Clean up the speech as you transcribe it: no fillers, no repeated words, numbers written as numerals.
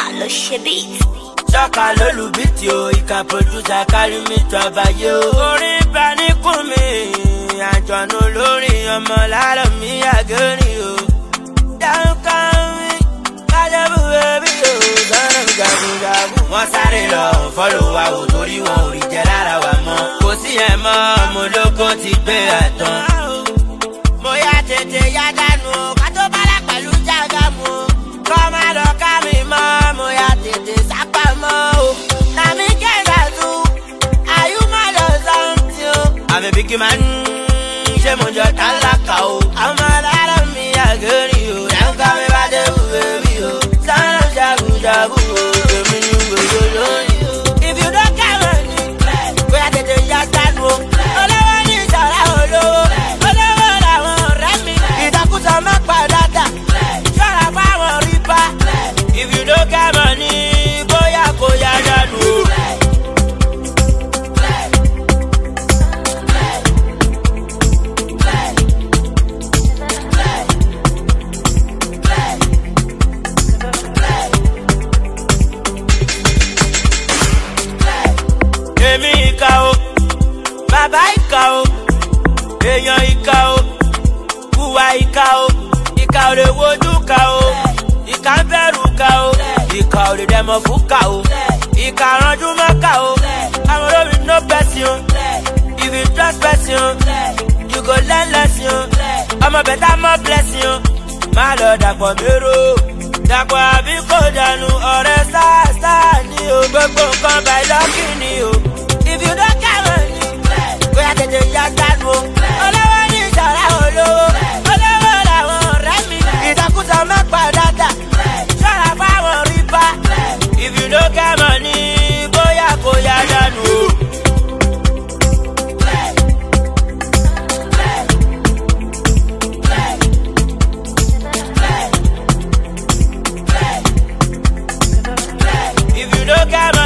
lo ṣe beat. Ṣọ́ka lólùbítì o, ìka producer carry me travayé o. Orin bá ní kún mi, àjọ̀nù lórí ọmọ láàárọ̀ mi àgẹ́rì o. Dáhùn kan mi, kájọ́bù bẹ́bí o, sọ́nà jagunjagun. Wọ́n sáré lọ fọ́lọ̀ wa ò torí wọn ò rí jẹ lára wa mọ́. Kò sí ẹ̀ mọ́, mo lóko ti gbé àtàn. Mo yá tètè yá dànù o, ká tó bá lá pẹ̀lú jágàmù o. Kọ́ má lọ ká mi mọ́, mo yá tètè sápá mọ́ o. Nàmí kẹ́sà tún, àyùmọ̀ lọ sọ́ǹtì o. I'm a big man, ṣé mo jọ tálákà o. Ọmọ aláàárọ̀ mi àgẹ́rì o, ẹ̀ka mi bá dé bù bẹ́bí o. Sọ́nà jagunjagun o, èmi ni wèyó lónìí o. If you don't get money, bóyá tètè yá dànù o. Olówó ní ìṣọ̀rá olówó, olówó làwọn ọ̀rẹ́ mi. Ìtakùsọ̀ má padà dà, ṣọ́ra fáwọn rípa. If you don't get money, bóyá kò yá dànù o. Èmi ìka o, bàbá ìka o, èèyàn ìka o, hùwà ìka o, ìka ò lè wojú ka o, ìka ń bẹ̀rù ka o, ìka ò lè dẹ̀mọ̀ fún ka o, ìka ránjú mọ́ ka o, àwọn olórí no person o, if you trust person o, you go learn lesson o, ọmọ bẹ̀tà mọ́ blessing o, má lọ dàpọ̀ mérò, dàpọ̀ àbí kò dànù ọ̀rẹ́ sáà ní o, gbogbo nǹkan by lucky ni o. If you don't get money, bóyá tètè yá dànù o. Olówó ní ìṣọ̀rá olówó, olówó làwọn ọ̀rẹ́ mi. Ìtakùsọ̀ má padà dà, ṣọ́ra fáwọn rípa. If you don't get money, bóyá kò yá dànù o. If you don't get money,